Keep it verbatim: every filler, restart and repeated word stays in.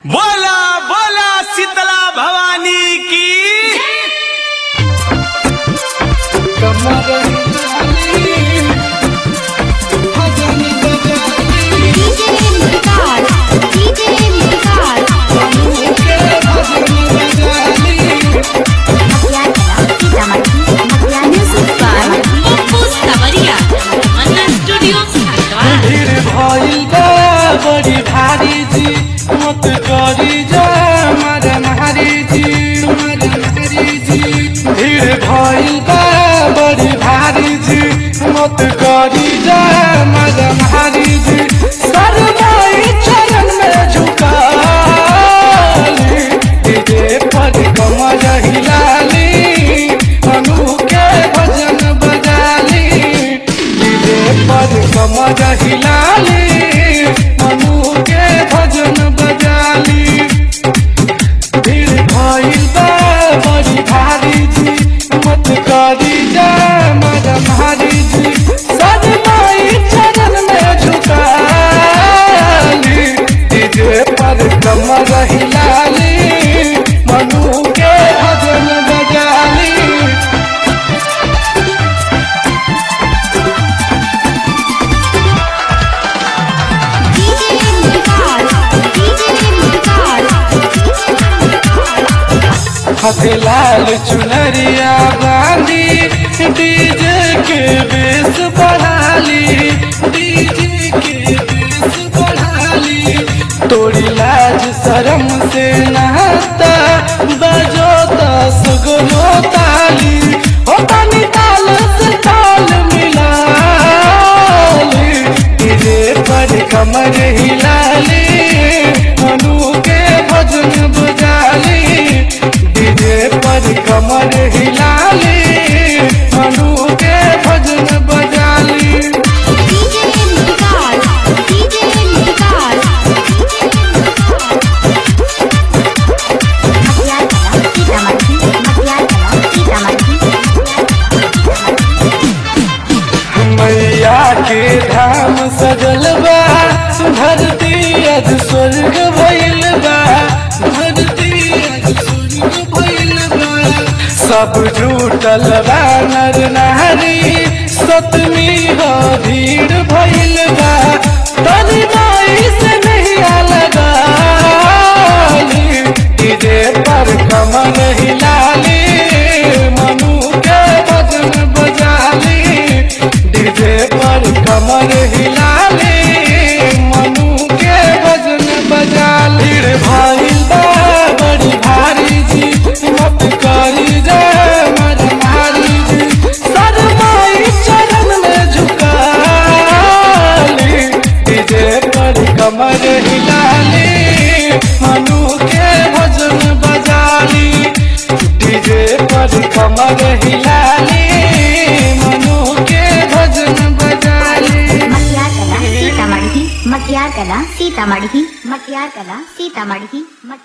बोला बोला शीतला भवानी की बड़ी भारी जी मत करी जा मर मारी जी मर मारी जी भीड़ भइल बा बड़ी भारी जी मत करी जा मर मारी जी सरदाई चरण में झुकाली डीजे पर कमर हिलाली अनु के भजन बजाली डीजे पर कमर हिलाली भजन बजाली भीड़ भइल बा बड़ी भारी जी मत करी जा मर मारी जी सजनाई चरण में झुकाली डीजे पर कमर हिलाली मनु के भजन बजाली हाथे लाल चुनरिया बांधी डीजे के बेस बढ़ाली डीजे के बेस बढ़ाली तोड़ी लाज शर्म से नहाता बजो दस गो ताली हो तानी ताल से ताल मिलाली डीजे पर कमर हिलाली मनु के भजन बजाली डीजे पर कमर हिलाली मनु के भजन बजाली मैया के धाम सजल बा धरती अज स्वर्ग भइल बा धरती अज स्वर्ग भइल बा सब जुटल बा नर नारी सतमी हो भीड़ भइल बा तनी माई से नहीं लगाली डीजे पर कमर हिलाली मनु के भजन बजाली डीजे पर कमर हिलाली मनु के भजन बजाली भइल बा बड़ी भारी जी मत करी जा मर मारी जी सरमाई चरण में झुकाली डीजे पर कमर हिलाली मनु के भजन बजाली डीजे पर कमर हिलाली मनु के भजन बजाली मटियार कला सीतामढ़ी मटियार कला सीतामढ़ी मटियार कला सीतामढ़ी।